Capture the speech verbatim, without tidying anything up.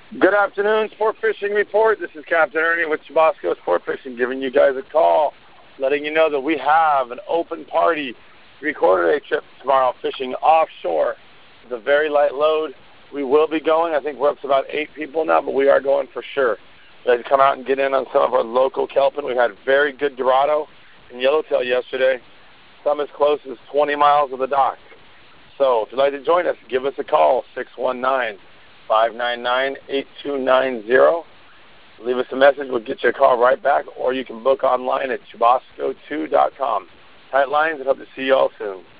Good afternoon, Sport Fishing Report. This is Captain Ernie with Chubasco Sport Fishing, giving you guys a call, letting you know that we have an open party three-quarter day trip tomorrow fishing offshore. It's a very light load. We will be going. I think we're up to about eight people now, but we are going for sure. They'd come out and get in on some of our local kelpin. We had very good Dorado and Yellowtail yesterday, some as close as twenty miles of the dock. So if you'd like to join us, give us a call, six one nine, five nine nine, eight two nine zero. Leave us a message. We'll get you a call right back, or you can book online at chubasco two dot com. Tight lines, and hope to see you all soon.